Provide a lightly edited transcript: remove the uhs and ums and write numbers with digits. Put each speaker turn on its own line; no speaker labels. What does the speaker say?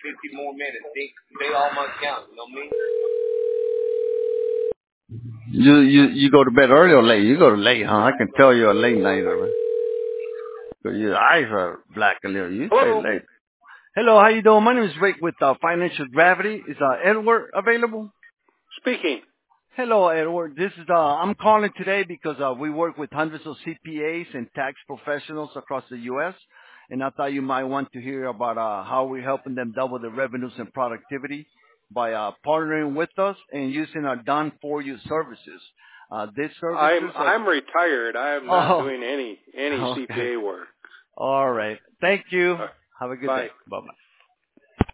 50 more minutes. They almost count. You know what I mean?
You go to bed early or late? You go to late, huh? I can tell you're a late nighter, man. 'Cause your eyes are black a little. You say
Hello.
late. Hello, how you doing? My name is Rick with Financial Gravity. Is Edward available?
Speaking.
Hello, Edward. This is I'm calling today because we work with hundreds of CPAs and tax professionals across the U.S. And I thought you might want to hear about how we're helping them double their revenues and productivity by partnering with us and using our done for you services. These services
I'm retired. I am not doing any
okay.
CPA work.
All right. Thank you. Have a good
Bye.
day. Bye bye.